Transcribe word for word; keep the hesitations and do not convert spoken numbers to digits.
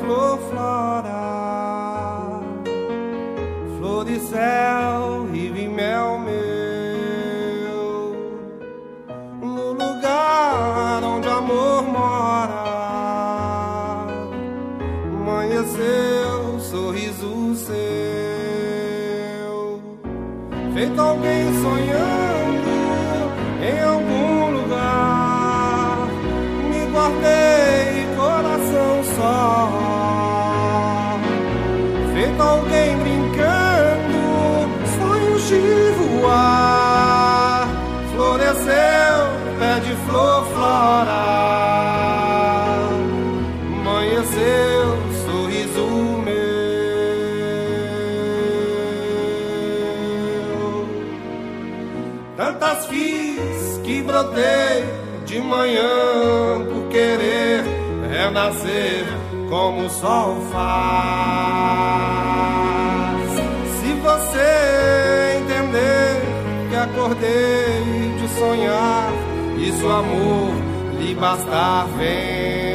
flor flora, flor de céu, rio e mel meu, no lugar onde amor mora, amanheceu sorriso seu, feito alguém sonhando em algum lugar, me guardei coração só, feito alguém brincando, sonhos de voar, floresceu, pé de flor flora, amanheceu sorriso meu. Tantas fiz que brotei de manhã por querer renascer como o sol faz. Se você entender que acordei de sonhar, e se o amor lhe bastar, vem.